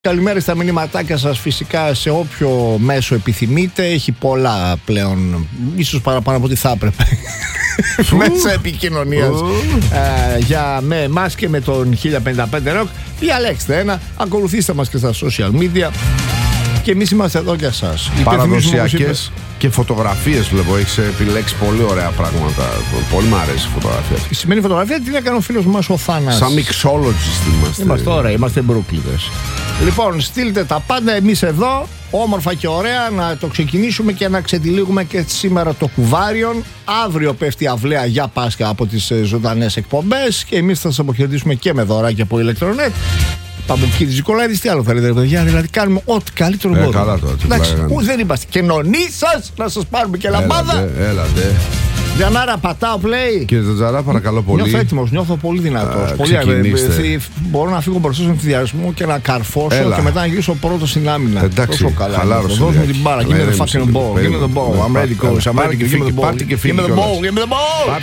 Καλημέρα στα μηνυματάκια σας, φυσικά σε όποιο μέσο επιθυμείτε. Έχει πολλά πλέον, ίσως παραπάνω από ό,τι θα έπρεπε, μέσα επικοινωνίας με εμάς και με τον 1055 Rock. Διαλέξτε ένα, ακολουθήστε μας και στα social media και εμείς είμαστε εδώ για σας. Παραδοσιακές και φωτογραφίες βλέπω, έχεις επιλέξει πολύ ωραία πράγματα. Πολύ μου αρέσει η φωτογραφία. Η σημερινή φωτογραφία την έκανε ο φίλος μας ο Θάνας. Σαν mixologist είμαστε. Είμαστε τώρα, είμαστε μπρούκλιδες. Λοιπόν, στείλτε τα πάντα, εμείς εδώ, όμορφα και ωραία, να το ξεκινήσουμε και να ξετυλίγουμε και σήμερα το Κουβάριον. Αύριο πέφτει αυλαία για Πάσχα από τις ζωντανές εκπομπές και εμείς θα σας αποχαιρετήσουμε και με δωράκια από ηλεκτρονέτ. Παμπουκίδης Νικολάηδης, τι άλλο θέλετε, παιδιά? Δηλαδή, κάνουμε ό,τι καλύτερο μπορούμε. Καλά τώρα. Εντάξει, δεν είμαστε καινονοί σας, να σας πάρουμε και λαμπάδα. Έλατε. Γιαννάρα, πατάω play. Κύριε Τζατζαρά, παρακαλώ πολύ. Νιώθω έτοιμος, νιώθω πολύ δυνατός. Μπορώ να φύγω μπροστά στον ενθουσιασμό και να καρφώσω και μετά να γυρίσω πρώτο στην άμυνα. Εντάξει, χαλάρωσε. Δώσ' μου την μπάλα, give me the fucking ball. Give me the ball. I'm ready to go. I'm ready to give me the ball. Give me the ball. Give me the ball.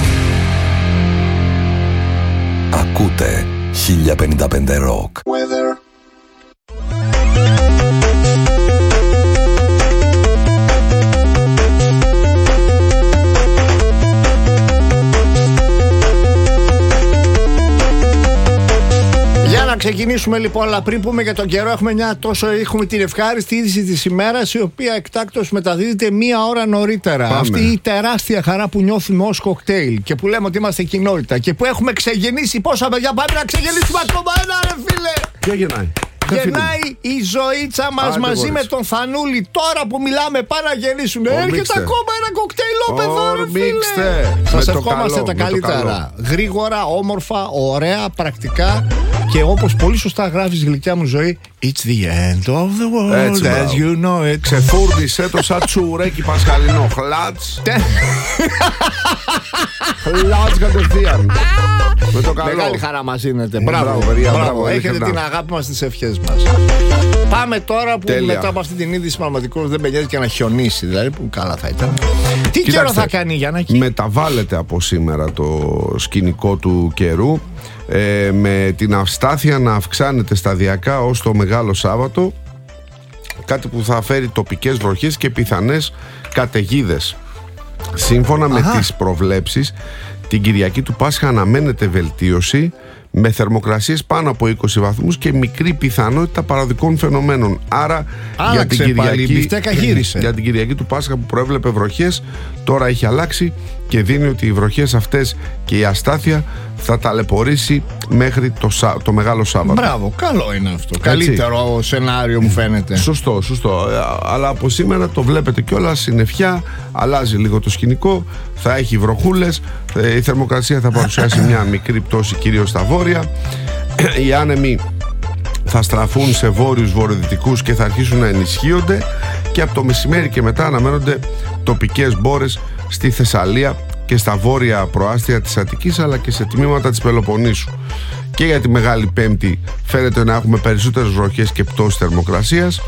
Ακούτε 1055 Rock. Weather. ξεκινήσουμε λοιπόν, αλλά πριν πούμε για τον καιρό, έχουμε την ευχάριστη είδηση της ημέρας, η οποία εκτάκτως μεταδίδεται 1 ώρα νωρίτερα. Πάμε. Αυτή η τεράστια χαρά που νιώθουμε ως κοκτέιλ και που λέμε ότι είμαστε κοινότητα και που έχουμε ξεγεννήσει. Πόσα παιδιά πάμε να ξεγεννήσουμε ακόμα ένα, ρε φίλε! Ποια γεννάει? Γεννάει η Ζωήτσα μας μαζί με τον Θανούλη. Τώρα που μιλάμε, πάνε να γεννήσουν. Έρχεται ακόμα ένα κοκτέιλόπεδο, ρε φίλε. Σας ευχόμαστε τα καλύτερα. Γρήγορα, όμορφα, ωραία, πρακτικά. Και όπως πολύ σωστά γράφεις, γλυκιά μου ζωή, it's the end of the world, έτσι, as you know it. Ξεφούρνησε το σαν τσουρέκι πασχαλινό. Χλάτς. Χλάτς κατευθείαν. Με το καλό. Μεγάλη χαρά μας δίνετε. Μπράβο, παιδιά, μπράβο. Έχετε την αγάπη μας, τις ευχές μας. Πάμε τώρα που τέλεια. μετά από αυτή την είδηση πραγματικώς δεν πηγαίνει και να χιονίσει. Δηλαδή που καλά θα ήταν. Τι Κοιτάξτε, καιρό θα κάνει, Γιάννακη? μεταβάλλεται από σήμερα το σκηνικό του καιρού, με την αστάθεια να αυξάνεται σταδιακά ως το Μεγάλο Σάββατο, κάτι που θα φέρει τοπικές βροχές και πιθανές καταιγίδες. Σύμφωνα με τις προβλέψεις, την Κυριακή του Πάσχα αναμένεται βελτίωση, με θερμοκρασίες πάνω από 20 βαθμούς και μικρή πιθανότητα παραδικών φαινομένων. Άρα για την Κυριακή του Πάσχα που προέβλεπε βροχές, τώρα έχει αλλάξει και δίνει ότι οι βροχές αυτές και η αστάθεια θα ταλαιπωρήσει μέχρι το Μεγάλο Σάββατο. Μπράβο, καλό είναι αυτό. Καλύτερο σενάριο μου φαίνεται. Σωστό. Αλλά από σήμερα το βλέπετε κιόλας, συννεφιά, αλλάζει λίγο το σκηνικό, θα έχει βροχούλες, η θερμοκρασία θα παρουσιάσει μια μικρή πτώση κυρίως στα βόρεια. Οι άνεμοι θα στραφούν σε βόρειους βορειοδυτικούς και θα αρχίσουν να ενισχύονται, και από το μεσημέρι και μετά αναμένονται τοπικές μπόρες στη Θεσσαλία και στα βόρεια προάστια της Αττικής, αλλά και σε τμήματα της Πελοποννήσου. Και για τη Μεγάλη Πέμπτη φαίνεται να έχουμε περισσότερες βροχές και πτώση θερμοκρασίας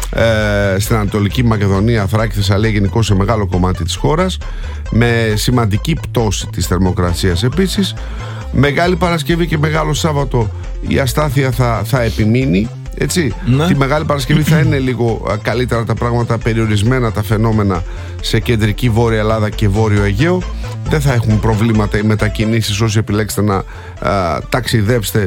στην Ανατολική Μακεδονία, Θράκη, Θεσσαλία, γενικώς σε μεγάλο κομμάτι της χώρας, με σημαντική πτώση της θερμοκρασίας επίσης. Μεγάλη Παρασκευή και Μεγάλο Σάββατο η αστάθεια θα επιμείνει, έτσι. Ναι. Τη Μεγάλη Παρασκευή θα είναι λίγο καλύτερα τα πράγματα, περιορισμένα τα φαινόμενα σε κεντρική Βόρεια Ελλάδα και Βόρειο Αιγαίο. Δεν θα έχουν προβλήματα οι μετακινήσεις όσοι επιλέξετε να ταξιδέψετε.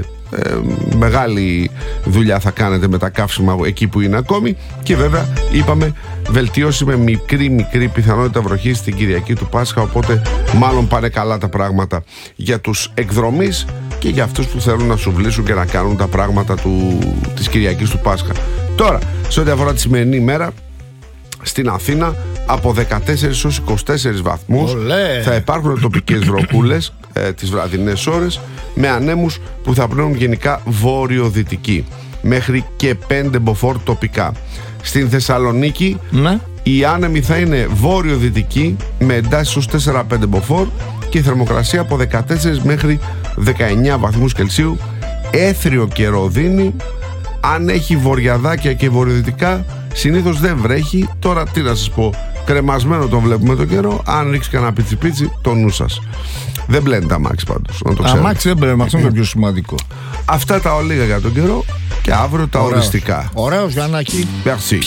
Μεγάλη δουλειά θα κάνετε με τα καύσιμα εκεί που είναι ακόμη. Και βέβαια είπαμε βελτίωση με μικρή πιθανότητα βροχής στην Κυριακή του Πάσχα, οπότε μάλλον πάνε καλά τα πράγματα για τους εκδρομείς και για αυτούς που θέλουν να σουβλήσουν και να κάνουν τα πράγματα της Κυριακής του Πάσχα. Τώρα, σε ό,τι αφορά τη σημερινή ημέρα, στην Αθήνα από 14 έως 24 βαθμούς θα υπάρχουν τοπικές βροχούλες τις βραδινές ώρες, με ανέμους που θα πνέουν γενικά βόρειο-δυτική, μέχρι και 5 μποφόρ τοπικά. Στην Θεσσαλονίκη οι άνεμοι θα είναι βόρειο-δυτικοί με εντάσεις ως 4-5 μποφόρ και η θερμοκρασία από 14 μέχρι 19 βαθμούς Κελσίου. Έθριο καιρό δίνει. Αν έχει βορειαδάκια και βορειοδυτικά, συνήθως δεν βρέχει. Τώρα τι να σας πω, κρεμασμένο το βλέπουμε το καιρό. Αν ρίξει κανένα πιτσι το νου σας. Δεν μπλένει τα αμάξι πάντως, να το ξέρετε. Αμάξι δεν μπλένει, αυτό είναι το πιο σημαντικό. Αυτά τα ολίγα για τον καιρό και αύριο τα οριστικά. Ωραίος, Γιάννακη. Merci.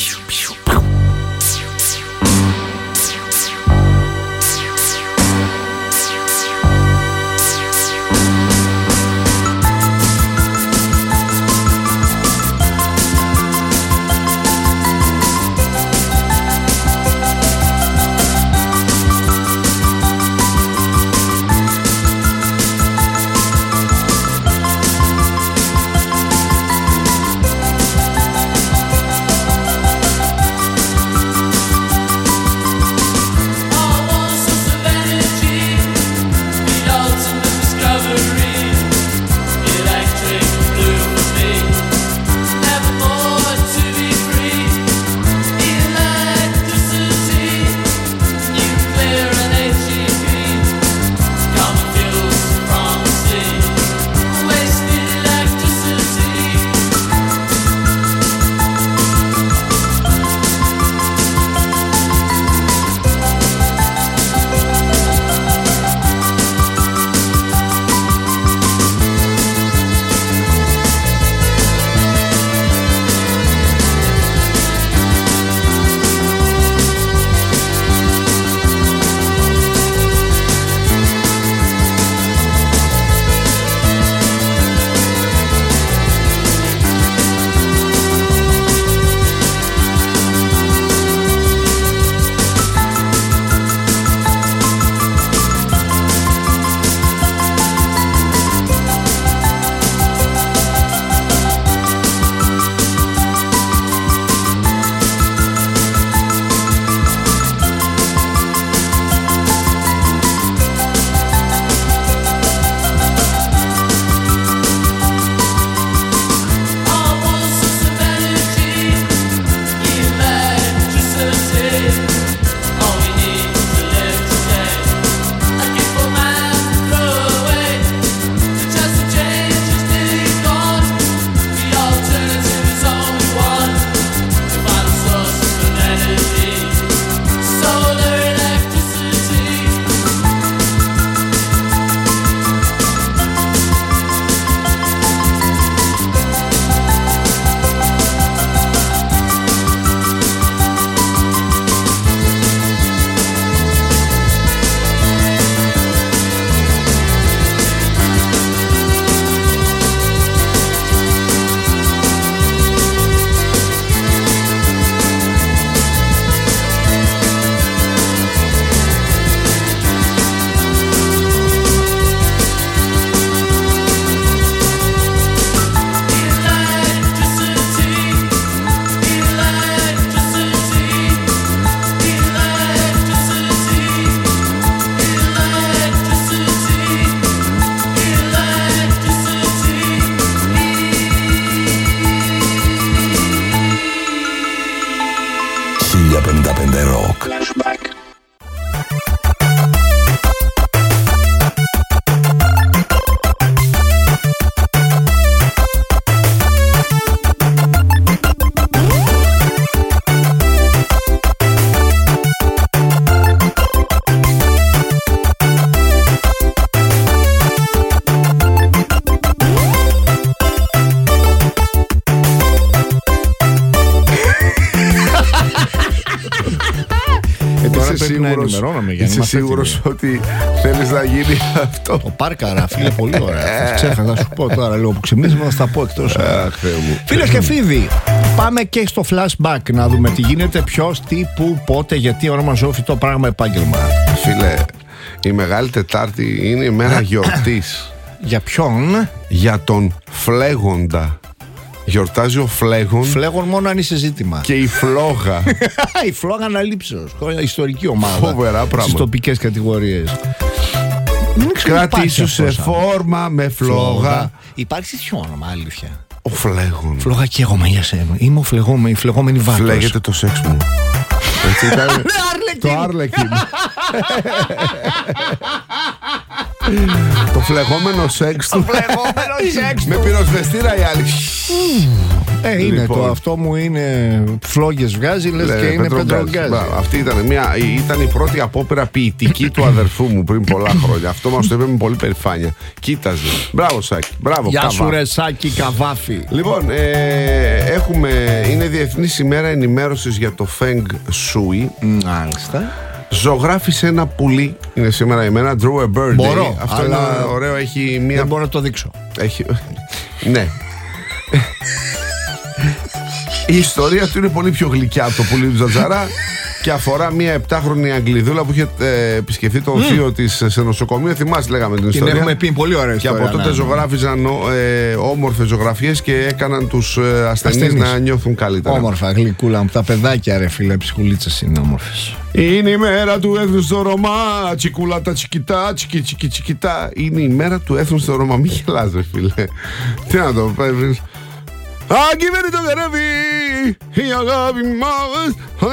ενημερώνομαι, Γιάννη. Είσαι σίγουρος ότι θέλεις να γίνει αυτό? Το Πάρκαρα, φίλε, πολύ ωραία. Ξέχασα να σου πω τώρα λίγο που ξυπνήσουμε, να στα πω εκτός. Φίλες και φίλοι, πάμε και στο flashback να δούμε τι γίνεται, ποιος, τι, πού, πότε, γιατί ονομαζόφι το πράγμα επάγγελμα. Φίλε, η Μεγάλη Τετάρτη είναι η μέρα γιορτής. Για ποιον? Για τον Φλέγοντα. Γιορτάζει ο Φλέγον. Φλέγον μόνο αν είσαι ζήτημα. Και η Φλόγα. Η Φλόγα αναλήψεως. Ιστορική ομάδα. Φοβερά πράγματα. Στις τοπικές κατηγορίες. Κρατήσου σε φόρμα με φλόγα. Υπάρχει τέτοιο όνομα, αλήθεια? Ο Φλέγον. Φλόγα και εγώ για σένα. Είμαι η φλεγόμενη βάτος. Φλέγεται το σεξ μου. Έτσι ήταν. Το Άρλεκιν. Το φλεγόμενο σεξ του. Με πυροσβεστήρα οι άλλοι. Είναι το αυτό μου είναι φλόγες βγάζει, λες και είναι πετρογκάζι. Αυτή ήταν η πρώτη απόπειρα ποιητική του αδερφού μου πριν πολλά χρόνια. Αυτό μας το είπε με πολύ περηφάνεια. Κοίταζε. Μπράβο Σάκη. Μπράβο. Γεια σου ρε Σάκη Καβάφη. Λοιπόν, είναι Διεθνής ημέρα ενημέρωσης για το Feng Shui. Μάλιστα. Ζωγράφησε ένα πουλί. Είναι σήμερα η μέρα. Drew a bird. Μπορώ. Αυτό είναι ωραίο. Έχει μία. Δεν μπορώ να το δείξω. Ναι. Η ιστορία του είναι πολύ πιο γλυκιά από το πουλί του Τζατζαρά και αφορά μία 7χρονη Αγγλιδούλα που είχε επισκεφθεί τον θείο της σε νοσοκομείο. Θυμάσαι, λέγαμε την ιστορία. Την έχουμε πει, πολύ ωραία ιστορία. Και από τότε ζωγράφιζαν όμορφες ζωγραφίες και έκαναν τους ασθενείς να νιώθουν καλύτερα. Όμορφα, γλυκούλα μου. Τα παιδάκια, ρε φίλε, ψυχουλίτσες είναι όμορφες. Είναι η μέρα του έθνους στο Ρωμά. Τσικούλα τα τσικιτά, τσικιτά. Είναι η μέρα του έθνους στο Ρωμά. Μην γελάς, ρε φίλε. Τι να το πες. Αγγιβέρει το γερεύει, η αγάπη μας,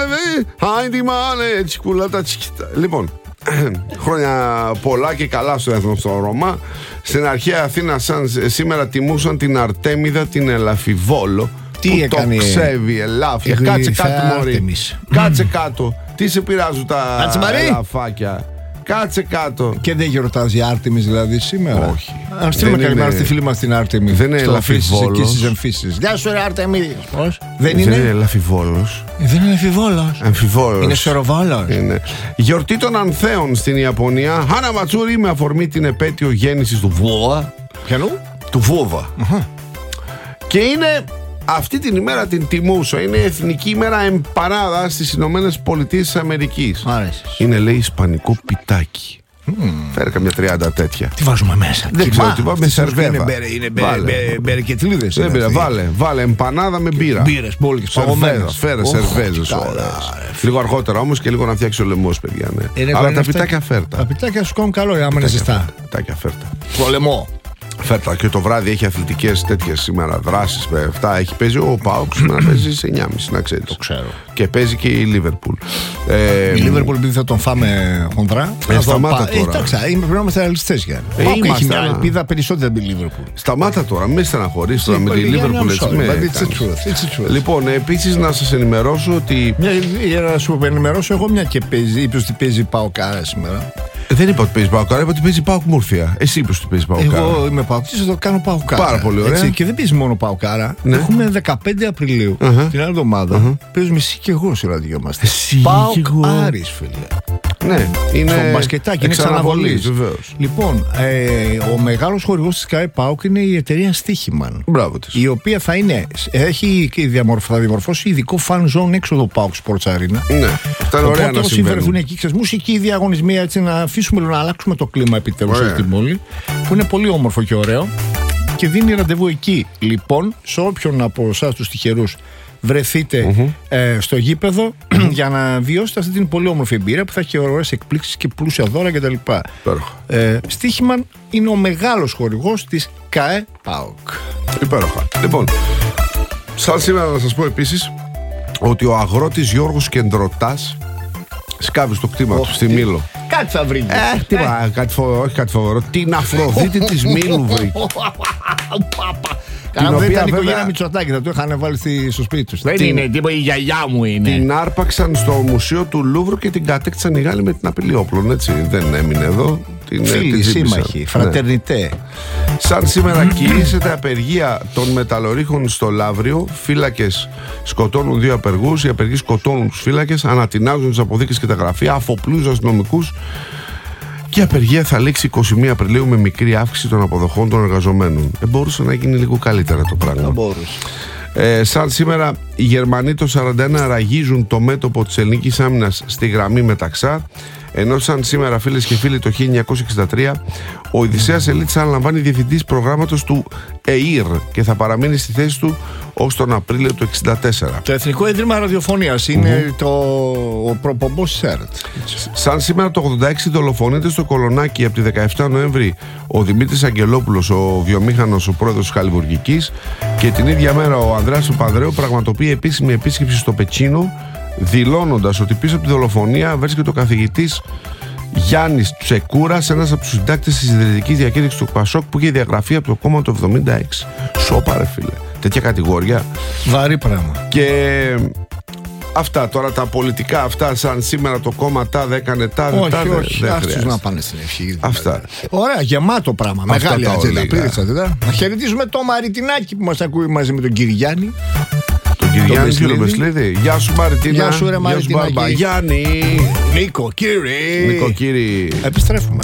τσικούλα τα τσικιτά. Λοιπόν, χρόνια πολλά και καλά στο έθνος στο Ρώμα. Στην αρχαία Αθήνα σήμερα τιμούσαν την Αρτέμιδα την Ελαφιβόλο. Τι έκανε? Το ξέβει, ελάφια. Κάτσε κάτω, μωρή. Κάτσε κάτω. Τι σε πειράζουν τα ελαφάκια? Κάτσε κάτω. Και δεν γιορτάζει Άρτεμις δηλαδή σήμερα? Όχι. Αν στείλουμε καλημέρα στη φίλη μας την Άρτεμι. Δεν είναι Ελαφιβόλος. Εκεί στις Εμφύσεις. Γεια σου ρε Άρτεμι. Πώς? Δεν είναι Ελαφιβόλος. Δεν είναι Αμφιβόλος. Αμφιβόλος. Είναι Σοροβόλος. Είναι. Γιορτή των Ανθέων στην Ιαπωνία. Χάνα Ματσούρι με αφορμή την επέτειο γέννησης του Βούδα. Ποιανού? Του Βούδα. Και είναι αυτή την ημέρα την τιμούσα. Είναι Εθνική ημέρα εμπαράδα στις Ηνωμένες Πολιτείες της Αμερικής. Είναι, λέει, ισπανικό πιτάκι. Φέρε καμιά 30 τέτοια. Τι βάζουμε μέσα? Δεν ξέρω τι βάζουμε. Σερβέβα. Είναι μπερεκετλίδες. Βάλε εμπανάδα με μπύρα. Μπύρες, μπόλικες, παγωμένες. Φέρε σερβέζες. Λίγο αργότερα όμως και λίγο να φτιάξει ο λαιμός, παιδιά. Αλλά τα πιτάκια φέρτα. Τα πιτάκια σου κάνουν καλό, άμα είναι ζεστά. Πιτάκια φέρτα. Το λαιμό. Φέρτα, και το βράδυ έχει αθλητικές τέτοιες σήμερα δράσεις με αυτά. Έχει παίζει ο ΠΑΟΚ σήμερα, παίζει σε 9.30, να ξέρεις. Το ξέρω. Και παίζει και η Λίβερπουλ. Η Λίβερπουλ, επειδή θα τον φάμε χονδρά. Σταμάτα τώρα. Εντάξει, πρέπει να είμαστε ρεαλιστές, Γιάννη. Έχει μια ελπίδα περισσότερη από τη Λίβερπουλ. Σταμάτα τώρα, μην στεναχωρείς τώρα με τη Λίβερπουλ. Λοιπόν, επίσης να σας ενημερώσω ότι. Για να σου ενημερώσω εγώ, μια και παίζει, είπε ότι παίζει ΠΑΟΚ σήμερα. Δεν είπα ότι παίζει ΠΑΟΚ, είπα ότι παίζει ΠΑΟΚ Μούρφια. Εσύ είπες ότι παίζει ΠΑΟΚ. Εγώ είμαι ΠΑΟΚ, θα το κάνω ΠΑΟΚ. Πάρα πολύ ωραία. Έτσι, και δεν παίζει μόνο ΠΑΟΚ. Ναι. Έχουμε 15 Απριλίου την άλλη εβδομάδα. Παίζουμε εσύ και εγώ σε ραδιόμαστε. ΠΑΟΚ Άρης, φίλε. Ναι, είναι στο μπασκετάκι, είναι εξαναβολής. Λοιπόν, ο μεγάλος χορηγός της ΚΑΕ ΠΑΟΚ είναι η εταιρεία Στίχημαν. Μπράβο της. Η οποία θα θα διαμορφώσει ειδικό fan zone έξω από το ΠΑΟΚ Sports Arena. Ναι, αυτά είναι ωραία να όσοι βρεθούν εκεί, ξέρεις, μουσική, διαγωνισμοί, έτσι να αφήσουμε να αλλάξουμε το κλίμα επιτέλους στην πόλη, που είναι πολύ όμορφο και ωραίο. Και δίνει ραντεβού εκεί. Λοιπόν, σε όποιον από εσάς τους τυχερούς βρεθείτε στο γήπεδο για να βιώσετε αυτή την πολύ όμορφη εμπειρία που θα έχει ωραίες εκπλήξεις και πλούσια δώρα κτλ. Στίχημαν είναι ο μεγάλος χορηγός της ΚΑΕ ΠΑΟΚ. Υπέροχα. Λοιπόν, σαν σήμερα να σας πω επίσης ότι ο αγρότης Γιώργος Κεντρωτάς σκάβει στο κτήμα του στη Μήλο. Κάτι θα βρει. Όχι κάτι φοβερό. Την Αφροδίτη της Μήλου βρήκε. Αν δεν ήταν η οικογένεια βέβαια, Μητσοτάκη, θα το είχαν βάλει στο σπίτι του. Δεν Την- είναι τίποτα, η γιαγιά μου είναι. την άρπαξαν στο μουσείο του Λούβρου και την κατέκτησαν οι Γάλλοι με την απειλή όπλων. Έτσι. Δεν έμεινε εδώ. Την Φίλοι, ζήτησαν. σύμμαχοι, Ναι. φρατερνιτέ. Σαν σήμερα κηρύσσεται απεργία των μεταλλορύχων στο Λαύριο. Φύλακες σκοτώνουν 2 απεργούς. Οι απεργοί σκοτώνουν τους φύλακες, ανατινάζουν τις αποδείξεις και τα γραφεία, αφοπλίζουν αστυνομικούς. Και η απεργία θα λήξει 21 Απριλίου με μικρή αύξηση των αποδοχών των εργαζομένων. Μπορούσε να γίνει λίγο καλύτερα το πράγμα. Δεν μπορούσε. Σαν σήμερα, οι Γερμανοί το 41 ραγίζουν το μέτωπο της ελληνικής άμυνας στη γραμμή Μεταξά. Ενώ σαν σήμερα, φίλες και φίλοι, το 1963 ο Οδυσσέας Ελίτης αναλαμβάνει διευθυντής προγράμματος του ΕΙΡ και θα παραμείνει στη θέση του ως τον Απρίλιο του 1964. Το Εθνικό Ίδρυμα Ραδιοφωνίας είναι ο προπομπός της ΕΡΤ. Σαν σήμερα το 86 δολοφονείται στο Κολονάκι από τη 17 Νοέμβρη ο Δημήτρης Αγγελόπουλος, ο βιομήχανος, ο πρόεδρος της Χαλιβουργικής, και την ίδια μέρα ο Ανδρέας Παπανδρέου πραγματοποιεί επίσημη επίσκεψη στο Πετσίνο, δηλώνοντας ότι πίσω από τη δολοφονία βρίσκεται ο καθηγητής Γιάννης Τσεκούρας, ένας από τους συντάκτες της ιδρυτικής διακήρυξης του ΠΑΣΟΚ που είχε διαγραφεί από το κόμμα το 76. Σόπα ρε φίλε, τέτοια κατηγορία. Βαρύ πράγμα. Και αυτά τώρα τα πολιτικά, αυτά σαν σήμερα το κόμμα τάδε έκανε τάδε. Όχι, τάδε, όχι. δεν Ας τους χρειάζεται. να πάνε στην ευχή. Αυτά. Ωραία, γεμάτο πράγμα. Αυτά Μεγάλη τα ατζέντα. ολίγα. Πήρε. Να χαιρετήσουμε το Μαριτινάκι που μας ακούει μαζί με τον κύριο Γιάννη. Τον Κυριάννη Μπεσλίδη. κύριο Μπεσλίδη. Γεια σου Μαριτίνα. Γεια σου, ρε Μαριτινάκη. Μπαρμπα. Γιάννη. Νίκο, κύριε. Νίκο κύριε. Επιστρέφουμε.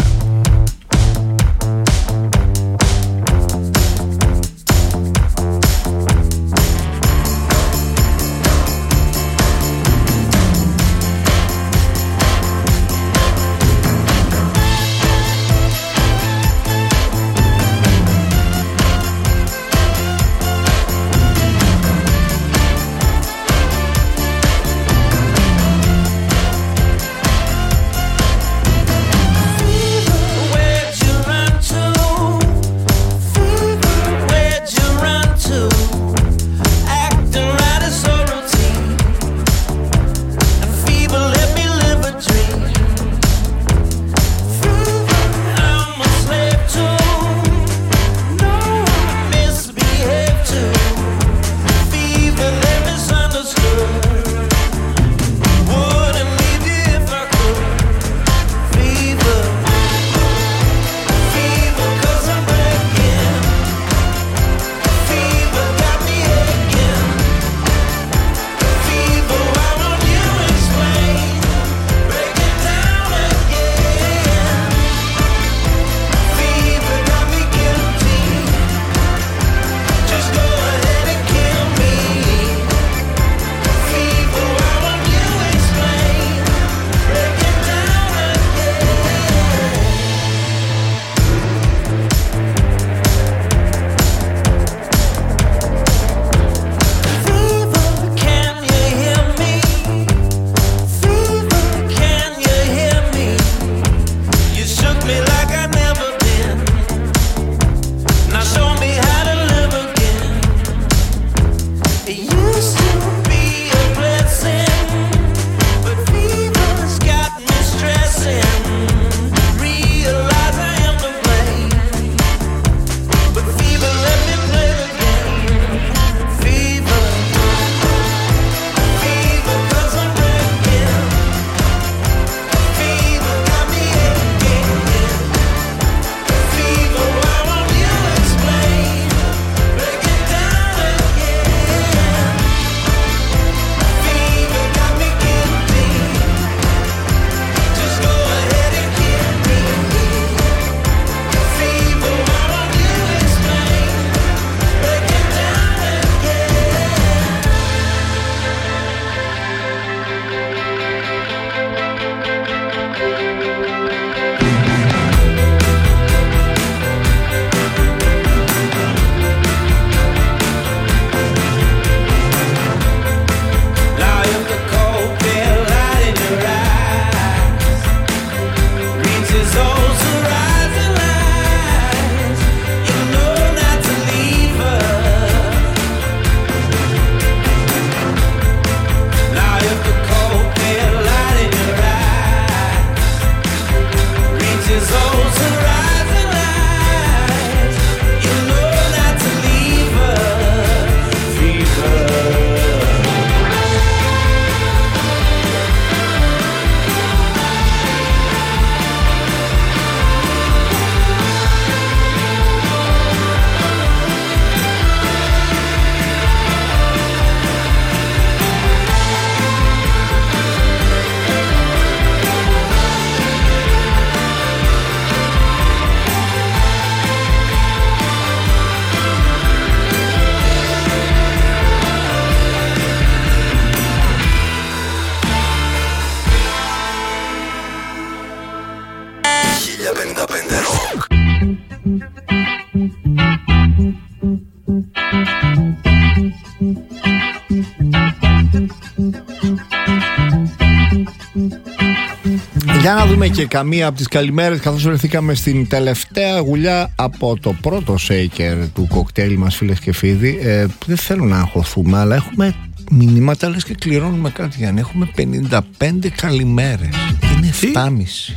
Για να δούμε και καμία από τις καλημέρες, καθώς βρεθήκαμε στην τελευταία γουλιά από το πρώτο shaker του κοκτέιλ μας, φίλες και φίλοι. Δεν θέλω να αγχωθούμε, αλλά έχουμε μηνύματα, λες και κληρώνουμε κάτι, Γιάννη. Έχουμε 55 καλημέρες. Είναι 7,5.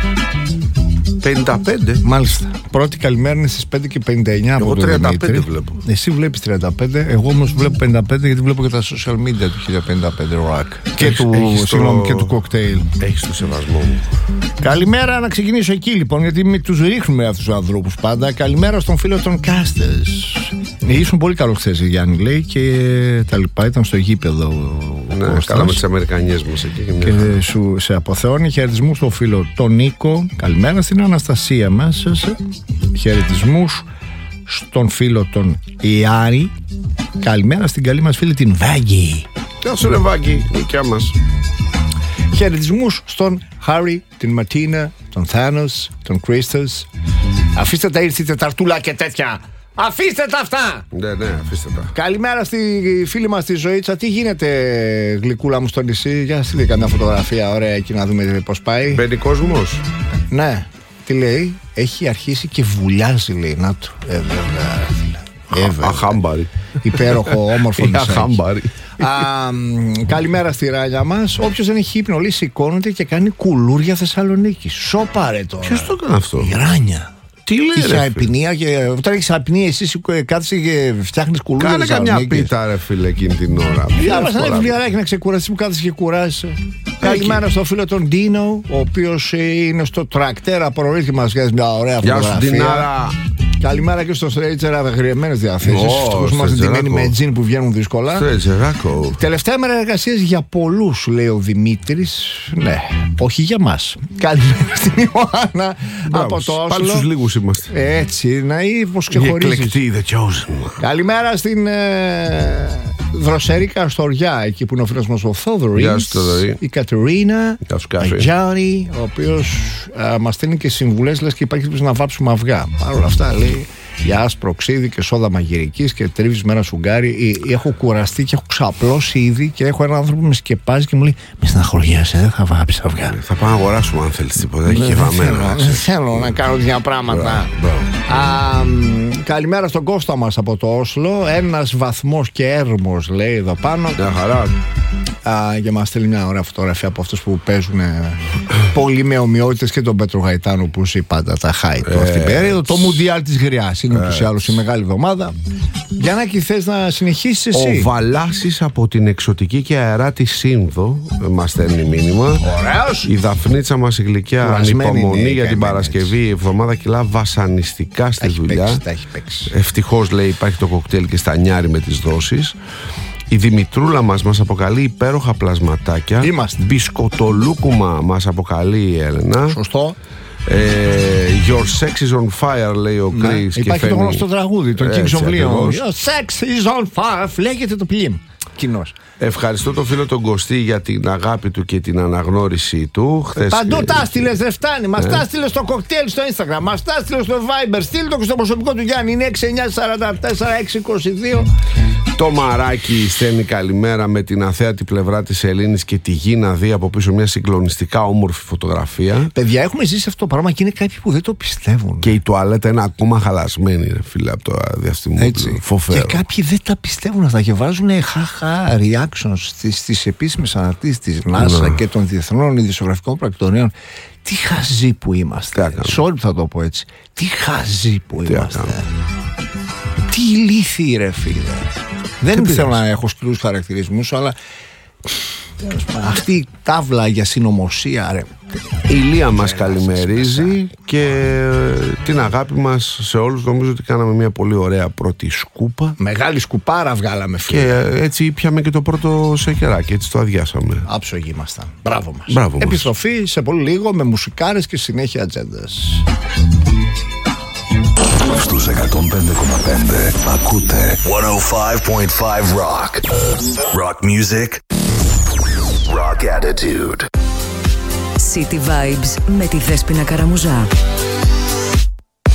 55. Μάλιστα. Πρώτη καλημέρα είναι στις 5:59 από τον Δημήτρη. Εγώ 35 βλέπω. Εσύ βλέπεις 35, εγώ όμως βλέπω 55 γιατί βλέπω και τα social media του 1055 Rock και του κοκτέιλ. Έχεις το σεβασμό μου. Καλημέρα, να ξεκινήσω εκεί λοιπόν, γιατί τους ρίχνουμε αυτούς τους ανθρώπους πάντα. Καλημέρα στον φίλο των Casters. Ήσουν πολύ καλό χθες, Γιάννη, λέει, και τα λοιπά. Ήταν στο γήπεδο. Ναι, καλά με τις Αμερικανιές μας εκεί. Και σου σε αποθεώνει. Χαιρετισμού στον φίλο τον Νίκο. Καλημέρα στην Αναστασία μας. Χαιρετισμούς στον φίλο τον Ιάρη. Καλημέρα στην καλή μας φίλη την Βάγκη. Γεια σου ρε Βάγκη, δικιά μας. Χαιρετισμούς στον Χάρη, την Ματίνα, τον Θάνος, τον Κρίστος. Αφήστε τα ήρθη τεταρτούλα και τέτοια. Αφήστε τα αυτά! Ναι, αφήστε τα. Καλημέρα στη φίλη μας τη Ζωήτσα. Τι γίνεται, γλυκούλα μου, στο νησί? Για στείλε καμιά φωτογραφία ωραία εκεί να δούμε πώς πάει. Μπαίνει κόσμος. Ναι, τι λέει? Έχει αρχίσει και βουλιάζει, λέει. Να του. Αχάμπαρη. Υπέροχο, όμορφο νησάκι. Αχάμπαρη. Καλημέρα στη ράγια μας. Όποιος δεν έχει ύπνο, λέει, σηκώνεται και κάνει κουλούρια Θεσσαλονίκη. Σοπάρε τώρα. Ποιος το έκανε αυτό? Η Ράνια. Τι λέει, είχε απεινία και όταν έχεις απεινία, εσύ κάθεσαι και φτιάχνεις κουλούρια. Κάνε καμιά πίτα, ρε φίλε, εκείνη την ώρα. Διάβασα ένα βιβλιαράκι να ξεκουραστείς που κάθεσαι και κουράζεσαι. Καλημέρα στο φίλο τον Ντίνο, ο οποίος είναι στο τρακτέρα προορίζει, μας βγάζει μια ωραία φωτογραφία. Γεια σου, Ντινάρα. Καλημέρα και στο Στρέιτσερ, αγριεμένες διαθέσεις. Ευτυχώς είμαστε ντυμένοι με τζιν που βγαίνουν δύσκολα. Στρέιτσεράκο. Τελευταία μέρα εργασίας για πολλούς, λέει ο Δημήτρης. Ναι, όχι για μας. Καλημέρα στην Ιωάννα από το Όσλο. Πάλι στους λίγους είμαστε. Έτσι, να ή πως ξεχωρίζεις. Η εκλεκτή, the chosen. Καλημέρα στην Δροσερή Στοριά, εκεί που είναι ο φίλος μας ο Θόδωρης. Γεια σου, Θόδωρη. Η Κατερίνα, ο Γιάννη, ο οποίος μας στέλνει και συμβουλές, λες και υπάρχει να βάψουμε αυγά. Παρ' όλα αυτά, λέει, για άσπρο ξύδι και σόδα μαγειρικής και τρίβεις με ένα σουγκάρι. Έχω κουραστεί και έχω ξαπλώσει ήδη και έχω έναν άνθρωπο που με σκεπάζει και μου λέει: με στεναχωριέσαι, δεν θα βάψεις αυγά. Θα πάμε να αγοράσουμε αν θέλεις τίποτα. Έχει βαμμένα. Δεν θέλω να κάνω δύο πράγματα. Καλημέρα στον Κώστα μας από το Όσλο. Ένας βαθμός και έρμος, λέει εδώ πάνω. Μια χαρά. Και μας στέλνει μια ωραία φωτογραφία από αυτούς που παίζουν πολύ με ομοιότητες και τον Πέτρο Γαϊτάνο που ζει πάντα τα χάη του αυτήν την περίοδο. Το Μουντιάλ της Γριάς είναι ούτως ή άλλως η μεγάλη εβδομάδα. Γιάννακη, θες να συνεχίσεις εσύ? Ο Βαλάσης από την εξωτική και αεράτη Σύνδο μας στέλνει μήνυμα. Ωραίος. Η Δαφνίτσα μας η γλυκιά ανυπομονή για την Παρασκευή. Η εβδομάδα κιλά βασανιστικά στη δουλειά. Ευτυχώς, λέει, υπάρχει το κοκτέιλ και στα Νιάρη με τις δόσεις. Η Δημητρούλα μας αποκαλεί υπέροχα πλασματάκια. Είμαστε. Μπισκοτολούκουμα μας αποκαλεί η Έλενα. Σωστό. Your sex is on fire, λέει ο Chris. Υπάρχει το γνωστό τραγούδι, το Kings of Leon. Your sex is on fire. Λέγεται το πλήμ. Κοινός. Ευχαριστώ τον φίλο τον Κωστή για την αγάπη του και την αναγνώρισή του. Χθες... Παντού τα στείλες, δεν φτάνει. Μας τα στείλες στο κοκτέιλ στο Instagram, μας τα στείλες στο Viber. Στείλ το και στο προσωπικό του Γιάννη. Είναι 6944-622. Το Μαράκι στέλνει καλημέρα με την αθέατη πλευρά της Ελλήνης και τη γη να δει από πίσω μια συγκλονιστικά όμορφη φωτογραφία. Παιδιά, έχουμε ζήσει αυτό το πράγμα και είναι κάποιοι που δεν το πιστεύουν. Και η τουαλέτα είναι ακόμα χαλασμένη, ρε φίλε, από το διαστημόπλαιο. Φοβερό. Και κάποιοι δεν τα πιστεύουν αυτά και βάζουν χαχα reactions στις επίσημες αναρτήσεις της NASA και των διεθνών ειδησιογραφικών πρακτορείων. Τι χαζοί που είμαστε. Sorry που θα το πω έτσι. Τι χαζοί που είμαστε. Τι ηλίθιοι, ρε φίλε. Δεν θέλω να έχω σκληρούς χαρακτηρισμούς, αλλά αυτή η τάβλα για συνωμοσία, ρε. Η Λία μας καλημερίζει και την αγάπη μας σε όλους. Νομίζω ότι κάναμε μια πολύ ωραία πρώτη σκούπα. Μεγάλη σκουπάρα βγάλαμε, φίλε. Και έτσι πιάμε και το πρώτο σεκεράκι. Έτσι το αδειάσαμε. Άψογοι ήμασταν. Μπράβο μας. Μπράβο μας. Επιστροφή σε πολύ λίγο με μουσικάρες και συνέχεια ατζέντας. Στους 105,5 ακούτε 105.5 Rock. Rock music. Rock attitude. City Vibes με τη Δέσποινα Καραμουζά.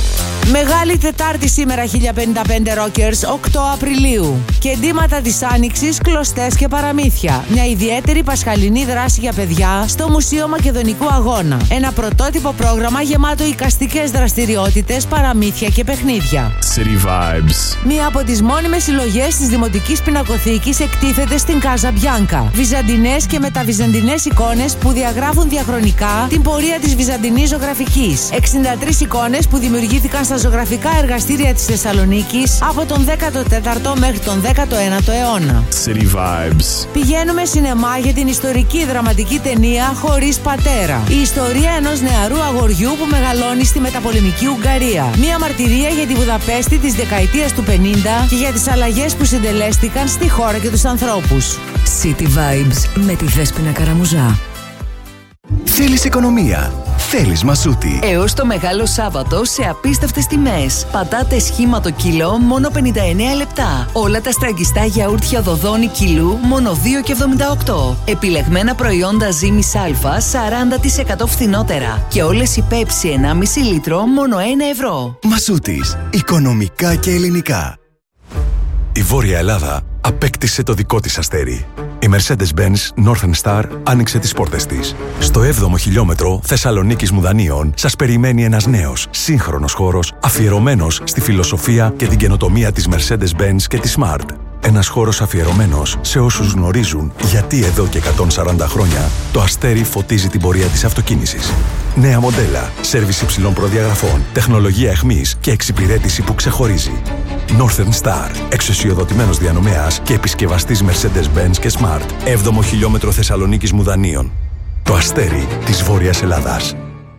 Μεγάλη Τετάρτη σήμερα 1055 Rockers, 8 Απριλίου. Κεντήματα της Άνοιξης, κλωστές και παραμύθια. Μια ιδιαίτερη πασχαλινή δράση για παιδιά στο Μουσείο Μακεδονικού Αγώνα. Ένα πρωτότυπο πρόγραμμα γεμάτο εικαστικές δραστηριότητες, παραμύθια και παιχνίδια. City Vibes. Μία από τις μόνιμες συλλογές της Δημοτικής Πινακοθήκης εκτίθεται στην Κάζα Μπιάνκα. Βυζαντινές και μεταβυζαντινές εικόνες που διαγράφουν διαχρονικά την πορεία της βυζαντινής ζωγραφικής. 63 εικόνες που δημιουργήθηκαν στα ζωγραφικά εργαστήρια της Θεσσαλονίκης από τον 14ο μέχρι τον 19ο αιώνα. City Vibes. Πηγαίνουμε σινεμά για την ιστορική δραματική ταινία «Χωρίς πατέρα». Η ιστορία ενός νεαρού αγοριού που μεγαλώνει στη μεταπολεμική Ουγγαρία. Μία μαρτυρία για τη Βουδαπέστη της δεκαετίας του 50 και για τις αλλαγές που συντελέστηκαν στη χώρα και τους ανθρώπους. City Vibes με τη Δέσποινα Καραμουζά. Θέλεις οικονομία. Θέλεις Μασούτη. Έως το Μεγάλο Σάββατο σε απίστευτες τιμές. Πατάτες χύμα το κιλό μόνο 59 λεπτά. Όλα τα στραγγιστά γιαούρτια Δοδόνη κιλού μόνο 2,78. Επιλεγμένα προϊόντα Ζήμης Α 40% φθηνότερα. Και όλες οι Πέψη 1,5 λίτρο μόνο 1 ευρώ. Μασούτης. Οικονομικά και ελληνικά. Η Βόρεια Ελλάδα απέκτησε το δικό της αστέρι. Η Mercedes-Benz Northern Star άνοιξε τις πόρτες της. Στο 7ο χιλιόμετρο Θεσσαλονίκης Μουδανίων σας περιμένει ένας νέος, σύγχρονος χώρος αφιερωμένος στη φιλοσοφία και την καινοτομία της Mercedes-Benz και της Smart. Ένας χώρος αφιερωμένος σε όσους γνωρίζουν γιατί εδώ και 140 χρόνια το αστέρι φωτίζει την πορεία της αυτοκίνησης. Νέα μοντέλα, σέρβις υψηλών προδιαγραφών, τεχνολογία εχμής και εξυπηρέτηση που ξεχωρίζει. Northern Star, εξουσιοδοτημένος διανομέας και επισκευαστής Mercedes-Benz και Smart. 7ο χιλιόμετρο Θεσσαλονίκης Μουδανίων. Το αστέρι της Βόρειας Ελλάδας.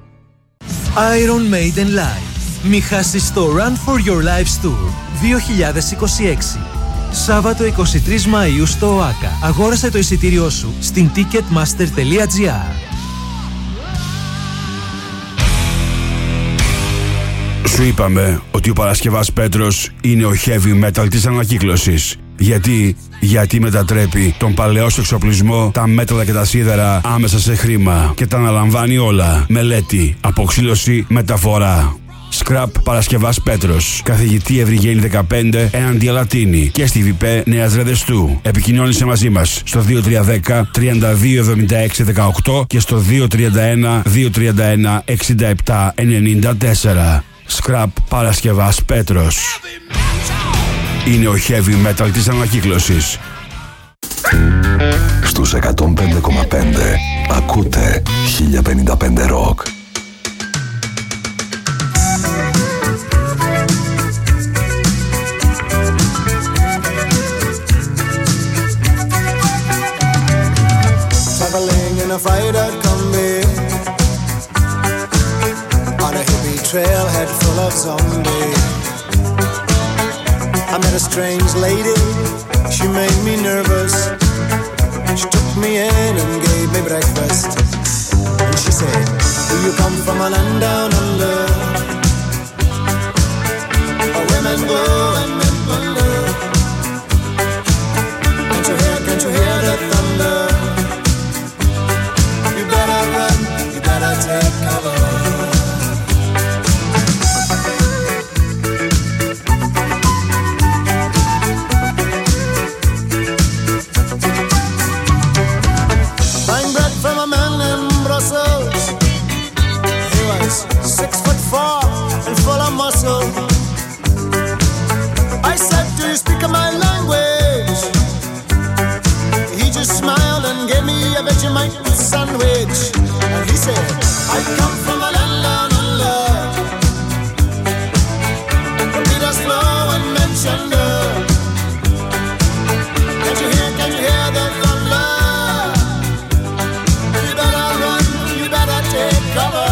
Iron Maiden Live. Μη χάσεις το Run for Your Lives Tour 2026. Σάββατο 23 Μαΐου στο ΟΑΚΑ. Αγόρασε το εισιτήριό σου στην ticketmaster.gr. Σου είπαμε ότι ο Παρασκευάς Πέτρος είναι ο heavy metal της ανακύκλωσης. Γιατί μετατρέπει τον παλαιό σου εξοπλισμό, τα μέταλλα και τα σίδερα άμεσα σε χρήμα και τα αναλαμβάνει όλα. Μελέτη, αποξήλωση, μεταφορά. Scrap Παρασκευάς Πέτρος. Καθηγητή Ευρυγένη 15 έναντι Λατίνη και στη ΒΠ Νέας Ρεδεστού. Επικοινώνησε μαζί μας στο 2310 3276 18 και στο 231 231 67 94. Scrap Παρασκευάς Πέτρος. Είναι ο heavy metal της ανακύκλωσης. Στους 105,5 ακούτε 1055 Rock. Traveling in a freighter combi on a hippie trailhead full of zombies. I met a strange lady, she made me nervous. She took me in and gave me breakfast. And she said, do you come from a land down under, where women go and men wonder? Can't you hear the thunder? You better run, you better take cover. I said, do you speak my language? He just smiled and gave me a Vegemite sandwich. And he said, I come from a land down under, where Peter's flow and mention the. Can't you hear the thunder? You better run, you better take cover.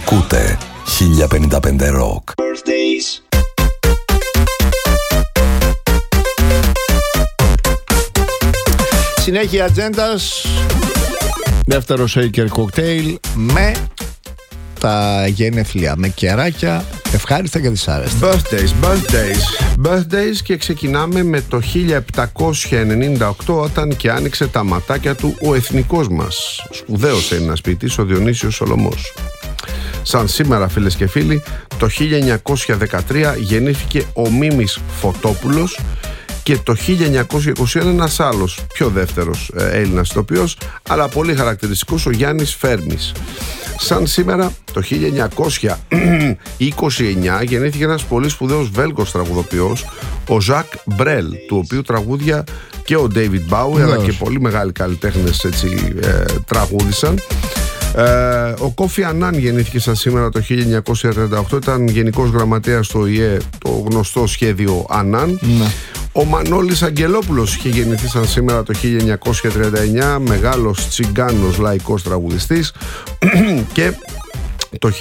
Ακούτε 1055 Rock. Συνέχεια ατζέντας. Δεύτερο shaker cocktail με τα γενέθλια, με κεράκια ευχάριστα και δυσάρεστα. Birthdays και ξεκινάμε με το 1798, όταν και άνοιξε τα ματάκια του ο εθνικός μας σπουδαίος Έλληνας ποιητής, ο Διονύσιος Σολωμός. Σαν σήμερα, φίλες και φίλοι, το 1913 γεννήθηκε ο Μίμης Φωτόπουλος και το 1921 ένας άλλος, πιο δεύτερος Έλληνας ηθοποιός, αλλά πολύ χαρακτηριστικός, ο Γιάννης Φέρμης. Σαν σήμερα, το 1929 γεννήθηκε ένας πολύ σπουδαίος Βέλγος τραγουδοποιός, ο Ζακ Μπρέλ, του οποίου τραγούδια και ο Ντέιβιντ Μπάουι αλλά και πολύ μεγάλοι καλλιτέχνες τραγούδισαν. Ο Κόφι Ανάν γεννήθηκε σαν σήμερα το 1938, ήταν γενικός γραμματέας στο ΟΗΕ, το γνωστό σχέδιο Ανάν. Ο Μανώλης Αγγελόπουλος είχε γεννηθεί σαν σήμερα το 1939, μεγάλος τσιγκάνος λαϊκός τραγουδιστής. Και το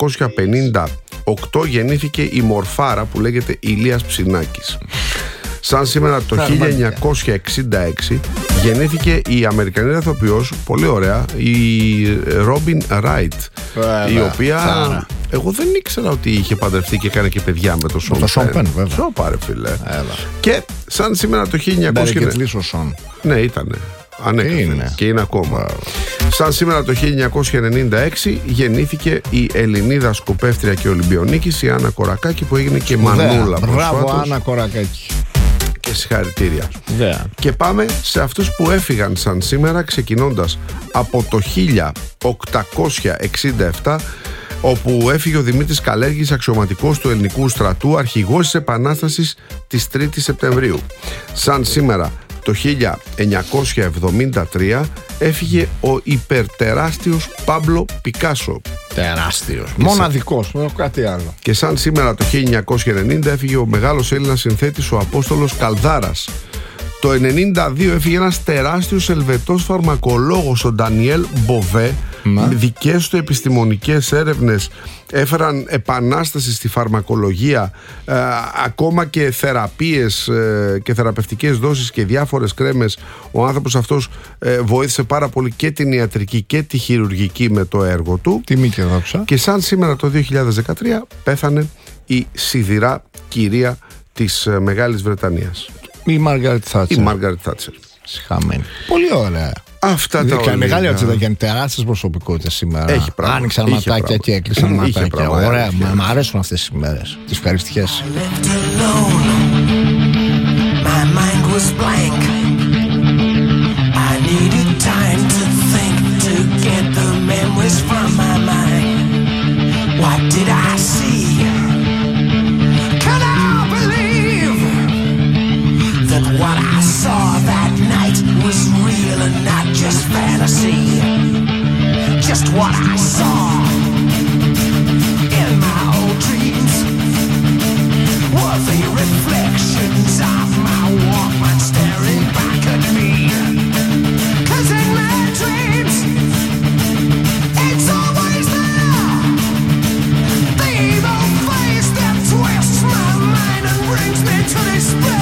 1958 γεννήθηκε η μορφάρα που λέγεται Ηλίας Ψινάκης. Σαν σήμερα το 1966 γεννήθηκε η Αμερικανίδα ηθοποιός, πολύ ωραία, η Ρόμπιν Ράιτ, η οποία εγώ δεν ήξερα ότι είχε παντρευτεί και έκανε και παιδιά με το Σον Πεν. Σοπα, ρε φίλε. Και σαν σήμερα το 1900... Ναι, ήτανε. Ανέκαθεν και είναι ακόμα. Σαν σήμερα το 1996 γεννήθηκε η Ελληνίδα σκοπεύτρια και Ολυμπιονίκης, η Άννα Κορακάκη, που έγινε και μανούλα. Μπράβο, Άννα Κορακάκη. Και συγχαρητήρια. Και πάμε σε αυτούς που έφυγαν σαν σήμερα, ξεκινώντας από το 1867, όπου έφυγε ο Δημήτρης Καλέργης, αξιωματικός του ελληνικού στρατού, αρχηγός της Επανάστασης της 3ης Σεπτεμβρίου. Σαν σήμερα το 1973 έφυγε ο υπερτεράστιος Πάμπλο Πικάσο. Τεράστιος, μοναδικός, κάτι άλλο. Και σαν σήμερα το 1990 έφυγε ο μεγάλος Έλληνας συνθέτης, ο Απόστολος Καλδάρας. Το 1992 έφυγε ένας τεράστιος Ελβετός φαρμακολόγος, ο Ντανιέλ Μποβέ. Δικές του επιστημονικές έρευνες έφεραν επανάσταση στη φαρμακολογία, ακόμα και θεραπείες και θεραπευτικές δόσεις και διάφορες κρέμες. Ο άνθρωπος αυτός βοήθησε πάρα πολύ και την ιατρική και τη χειρουργική με το έργο του. Τιμή και δόξα. Και σαν σήμερα το 2013 πέθανε η σιδηρά κυρία της Μεγάλης Βρετανίας, η Μάργαρετ Θάτσερ. Συχαμένη. Πολύ ωραία. Αυτά τα ωραία. Μεγάλη ατζέντα και τεράστιες προσωπικότητες σήμερα. Έχει πράγμα. Άνοιξαν ματάκια και έκλεισαν ματάκια. Ωραία, μου αρέσουν αυτές τις ημέρες. Τις ευχαριστικές. What I saw that night was real and not just fantasy. Just what I saw in my old dreams were the reflections of my Walkman staring back at me. 'Cause in my dreams it's always there, the evil face that twists my mind and brings me to despair.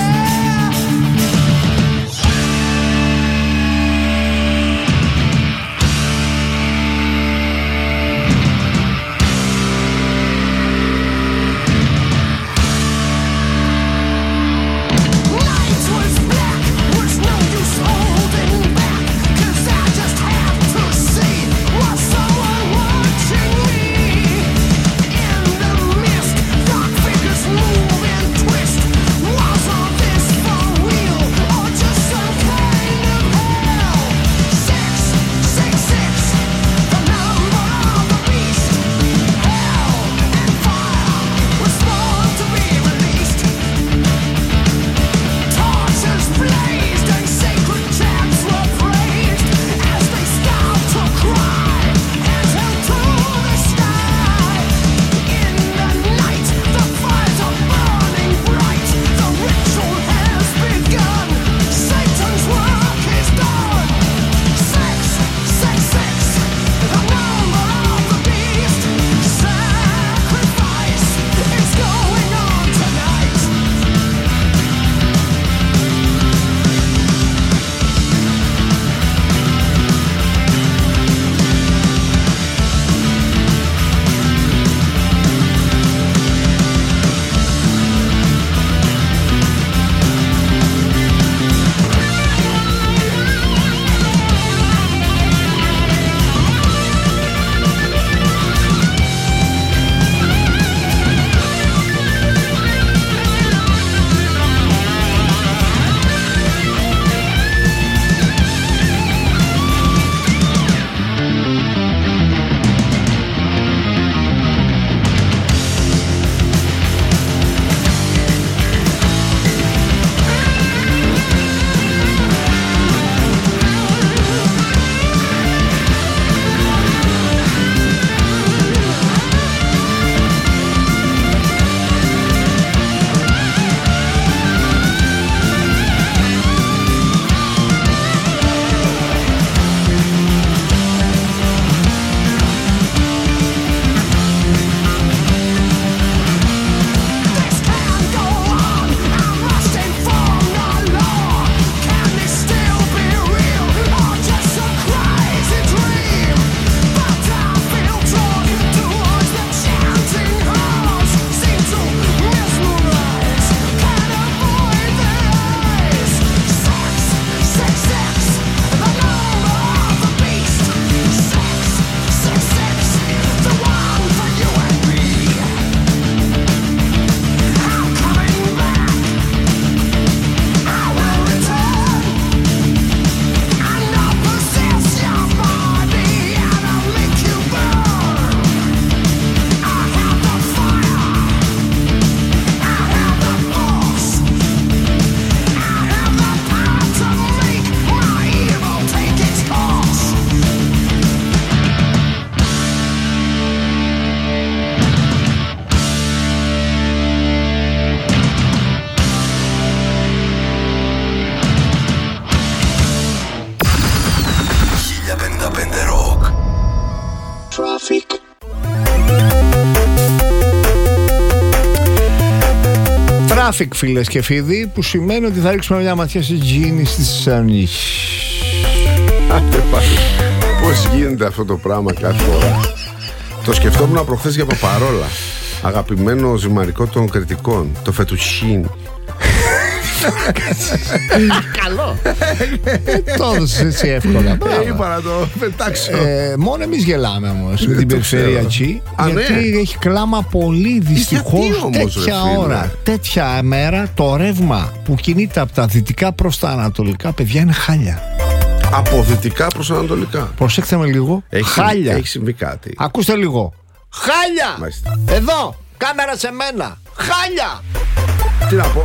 Traffic. Traffic, φίλες και φίλοι, που σημαίνει ότι θα ρίξουμε μια ματιά στη Τζίνη στη Θεσσαλονίκη. Πώς γίνεται αυτό το πράγμα κάθε φορά? Το σκεφτόμουν προχθές για Παπαρόλα, αγαπημένο ζυμαρικό των κριτικών, το φετουτσίνι. Καλό. Το έδωσες έτσι εύκολα. Είπα να το πετάξω. Μόνο εμείς γελάμε όμως με την περιφερειακή, γιατί έχει κλάμα πολύ δυστυχώς τέτοια ώρα, τέτοια μέρα. Το ρεύμα που κινείται από τα δυτικά προς τα ανατολικά, παιδιά, είναι χάλια. Από δυτικά προς ανατολικά. Προσέξτε με λίγο. Χάλια. Έχει συμβεί κάτι. Ακούστε λίγο. Χάλια. Μάλιστα. Εδώ. Κάμερα σε μένα. Χάλια. Τι να πω.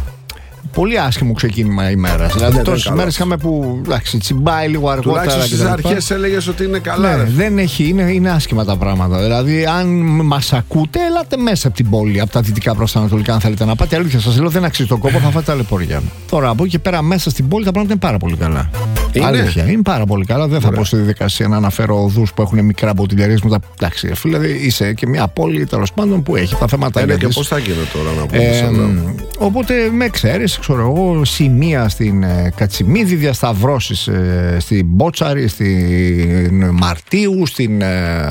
Πολύ άσχημο ξεκίνημα ημέρα. Δηλαδή, τόσες μέρες είχαμε που εντάξει, τσιμπάει λίγο αργότερα. Τουλάχιστον στις αρχές έλεγες ότι είναι καλά. Ναι, δεν έχει, είναι άσχημα τα πράγματα. Δηλαδή, αν μας ακούτε, ελάτε μέσα από την πόλη, από τα δυτικά προς τα ανατολικά, αν θέλετε να πάτε. Αλήθεια, σας λέω, δεν αξίζει τον κόπο, θα φάτε ταλαιπωρία. Τώρα, από εκεί και πέρα, μέσα στην πόλη, τα πράγματα είναι πάρα πολύ καλά. Αλήθεια, είναι πάρα πολύ καλά. Δεν θα πω στη διαδικασία να αναφέρω οδούς που έχουν μικρά μποτιλιαρίσματα. Εντάξει, φίλε, είσαι και μια πόλη τέλος πάντων που έχει τα θέματα. Είναι και πώς θα γίνει τώρα να πούμε. Οπότε, με εξαίρεση, ξέρω εγώ, σημεία στην Κατσιμίδη, διασταυρώσεις στην Μπότσαρη, στην Μαρτίου, στην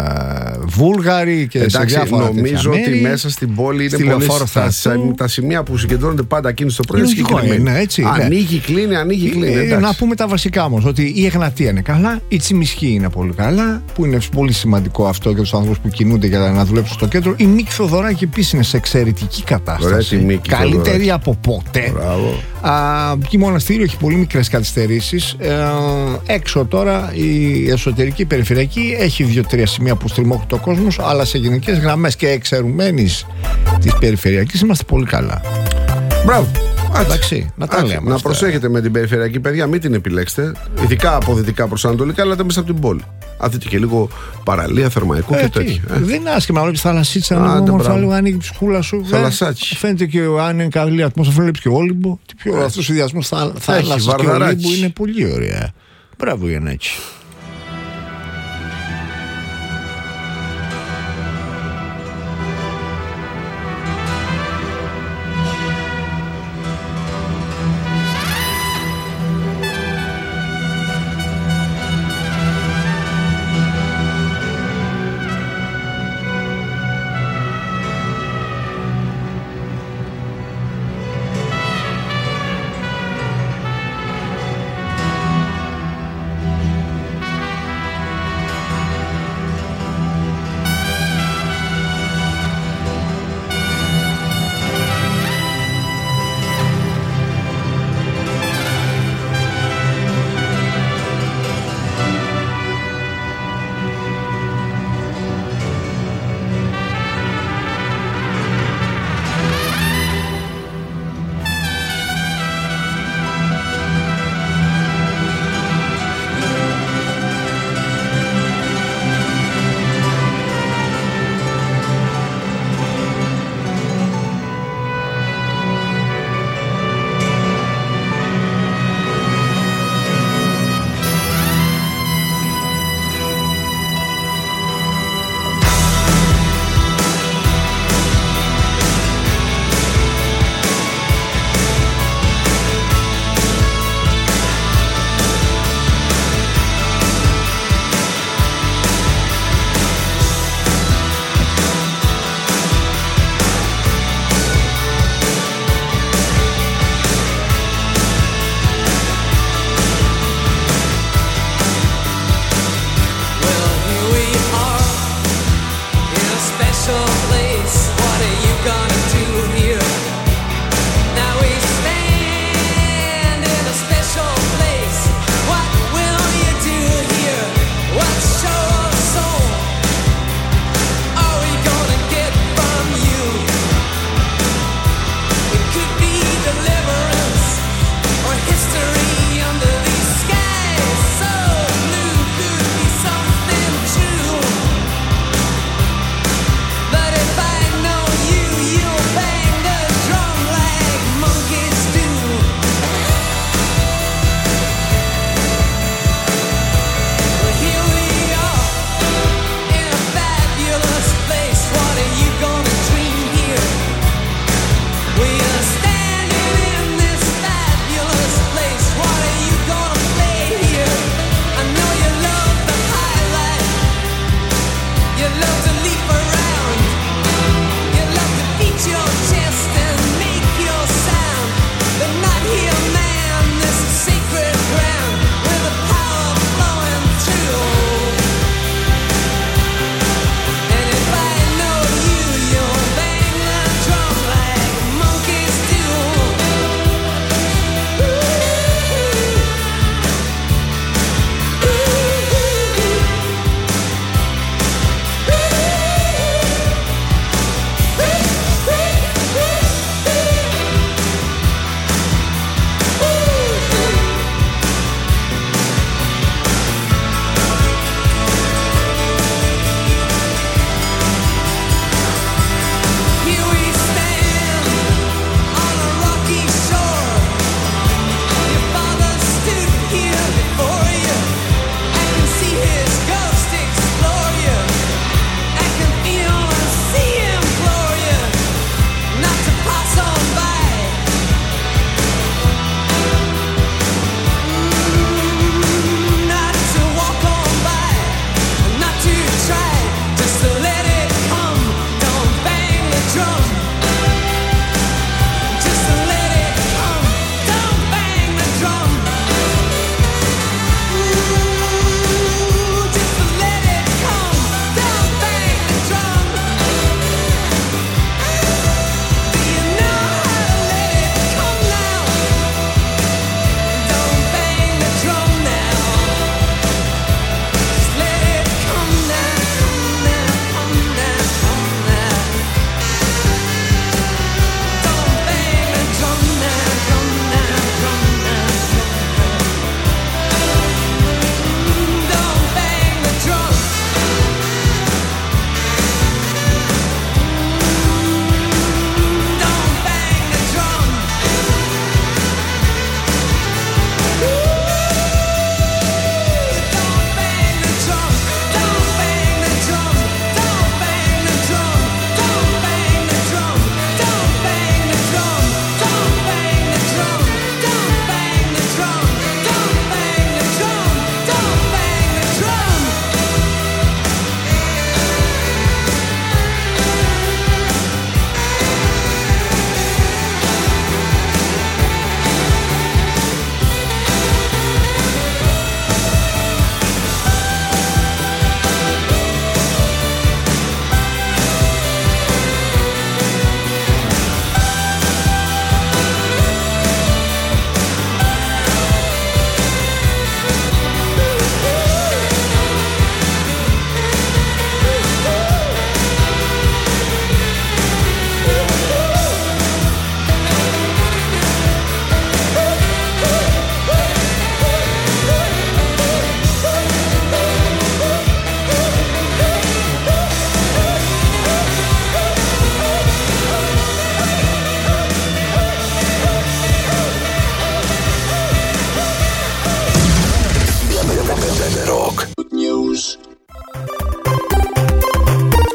Βούλγαρη και σε διάφορα τέτοια μέρη. Νομίζω ότι μέσα στην πόλη είναι πολύ τα σημεία που συγκεντρώνονται πάντα εκείνη το πρωί. Ανοίγει, κλείνει, ανοίγει, κλείνει. Να πούμε τα βασικά όμως, ότι η Εγνατία είναι καλά, η Τσιμισκή είναι πολύ καλά, που είναι πολύ σημαντικό αυτό για τους ανθρώπους που κινούνται για να δουλέψουν στο κέντρο. Η Μίκη Θοδωράκη επίσης είναι σε εξαιρετική κατάσταση. Καλύτερη από ποτέ. Και η Μοναστήριο έχει πολύ μικρές καθυστερήσεις. Έξω τώρα η εσωτερική περιφερειακή έχει 2-3 σημεία που στριμώχνουν το κόσμος, αλλά σε γενικές γραμμές και εξαιρουμένης της περιφερειακής είμαστε πολύ καλά. Μπράβο. Εντάξει, να τα λέμε. Να προσέχετε με την περιφερειακή, παιδιά, μην την επιλέξετε. Ειδικά από δυτικά προς ανατολικά, αλλά μέσα από την πόλη. Αν δείτε και λίγο παραλία, Θερμαϊκό και τέτοια. Δεν είναι άσχημα να βλέπεις θαλασσίτσα, να λίγο ανοίγει η ψυχούλα σου. Θαλασσάκι. Φαίνεται και αν είναι καλή ατμόσφαιρα, βλέπεις και Όλυμπο. Τι πιο αυτός ο συνδυασμός θάλασσας και Όλυμπου είναι πολύ ωραία. Μπράβο, Γιαννάκη.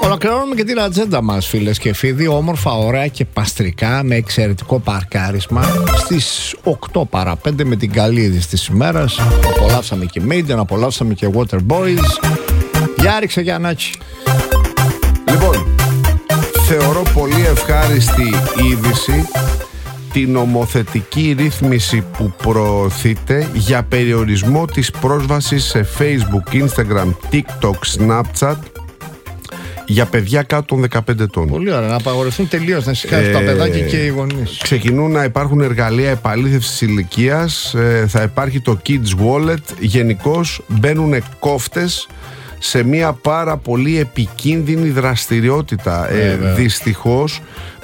Ολοκληρώνουμε και την ατζέντα μας, φίλες και φίλοι. Όμορφα, ωραία και παστρικά, με εξαιρετικό παρκάρισμα. Στις 8 παρά 5 με την καλή είδηση της ημέρας. Απολαύσαμε και Maiden, απολαύσαμε και Waterboys. Για ρίξε Γιαννάκη. Λοιπόν, θεωρώ πολύ ευχάριστη είδηση την νομοθετική ρύθμιση που προωθείται για περιορισμό της πρόσβασης σε Facebook, Instagram, TikTok, Snapchat για παιδιά κάτω των 15 ετών. Πολύ ωραία, να απαγορευτούν τελείως, να σηκάσουν τα παιδάκια και οι γονείς. Ξεκινούν να υπάρχουν εργαλεία επαλήθευσης ηλικίας, θα υπάρχει το Kids Wallet, γενικώς μπαίνουν κόφτες σε μια πάρα πολύ επικίνδυνη δραστηριότητα. Δυστυχώς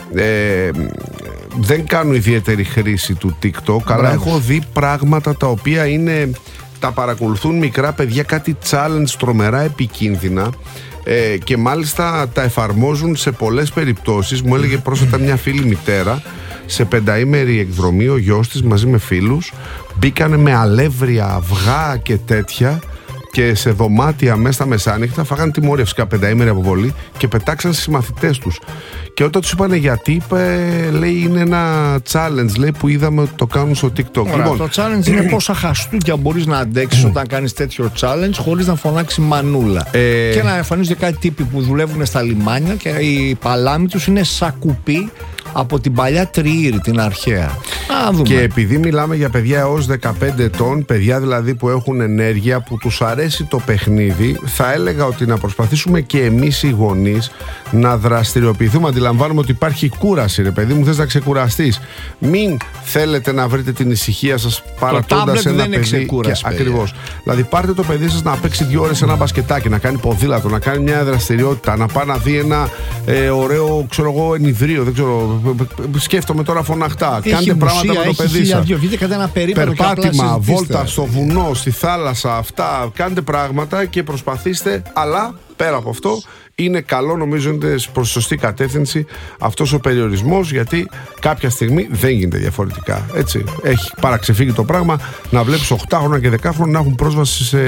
δεν κάνω ιδιαίτερη χρήση του TikTok, αλλά έχω δει πράγματα τα οποία τα παρακολουθούν μικρά παιδιά, κάτι challenge τρομερά επικίνδυνα, και μάλιστα τα εφαρμόζουν σε πολλές περιπτώσεις. Μου έλεγε πρόσφατα μια φίλη μητέρα, σε 5ημερη εκδρομή ο γιος της μαζί με φίλους μπήκανε με αλεύρια, αυγά και τέτοια και σε δωμάτια μέσα στα μεσάνυχτα, φάγανε τιμωρία, φυσικά 5ημερη αποβολή, και πετάξαν στις μαθητές τους. Και όταν τους είπανε γιατί, λέει είναι ένα challenge, λέει, που είδαμε ότι το κάνουν στο TikTok. Ωραία, λοιπόν, το challenge είναι πόσα χαστούκια μπορείς να αντέξεις όταν κάνεις τέτοιο challenge χωρίς να φωνάξει μανούλα. Και να εμφανίζονται κάτι τύποι που δουλεύουν στα λιμάνια και η παλάμη τους είναι σακουπί από την παλιά τριήρη, την αρχαία. Και επειδή μιλάμε για παιδιά έως 15 ετών, παιδιά δηλαδή που έχουν ενέργεια, που τους αρέσει το παιχνίδι, θα έλεγα ότι να προσπαθήσουμε και εμείς οι γονείς να δραστηριοποιηθούμε. Αντιλαμβάνομαι ότι υπάρχει κούραση, ρε παιδί μου, θες να ξεκουραστείς. Μην θέλετε να βρείτε την ησυχία σας παρατώντας ένα παιδί. Ακριβώς. Δηλαδή πάρτε το παιδί σας να παίξει 2 ώρες ένα μπασκετάκι, να κάνει ποδήλατο, να κάνει μια δραστηριότητα, να πάει να δει ένα ωραίο, ξέρω εγώ, ενιδρίο, δεν ξέρω. Σκέφτομαι τώρα φωναχτά. Κάντε πράγματα με το παιδί σας. Περπάτημα, βόλτα στο βουνό, στη θάλασσα, αυτά. Κάντε πράγματα και προσπαθήστε, αλλά πέρα από αυτό είναι καλό, νομίζω είναι προς σωστή κατεύθυνση αυτός ο περιορισμός, γιατί κάποια στιγμή δεν γίνεται διαφορετικά. Έτσι. Έχει παραξεφύγει το πράγμα να βλέπεις 8χρονα και 10χρονα να έχουν πρόσβαση σε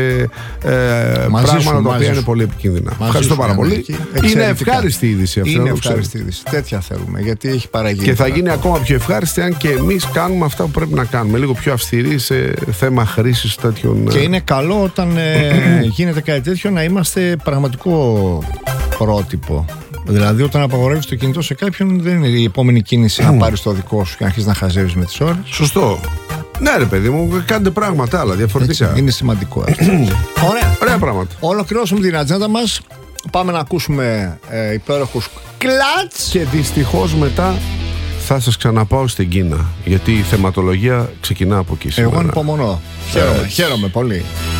πράγματα τα οποία είναι πολύ επικίνδυνα. Ευχαριστώ πάρα πολύ. Είναι ευχάριστη είδηση αυτή. Είναι ευχάριστη είδηση. Τέτοια θέλουμε, γιατί έχει παραγίνει. Και θα γίνει ακόμα πιο ευχάριστη αν και εμείς κάνουμε αυτά που πρέπει να κάνουμε. Λίγο πιο αυστηροί σε θέμα χρήσης τέτοιων. Και είναι καλό όταν γίνεται κάτι τέτοιο να είμαστε πραγματικό πρότυπο. Δηλαδή, όταν απαγορεύεις το κινητό σε κάποιον, δεν είναι η επόμενη κίνηση να πάρεις το δικό σου και να αρχίσεις να χαζεύεις με τις ώρες. Σωστό. Ναι, ρε παιδί μου, κάντε πράγματα άλλα διαφορετικά. Έτσι, είναι σημαντικό αυτό. Ωραία πράγματα. Ολοκληρώσουμε την ατζέντα μας. Πάμε να ακούσουμε υπέροχους κλατς. Και δυστυχώς μετά θα σας ξαναπάω στην Κίνα, γιατί η θεματολογία ξεκινά από εκεί σήμερα. Εγώ ανυπομονώ. Χαίρομαι πολύ.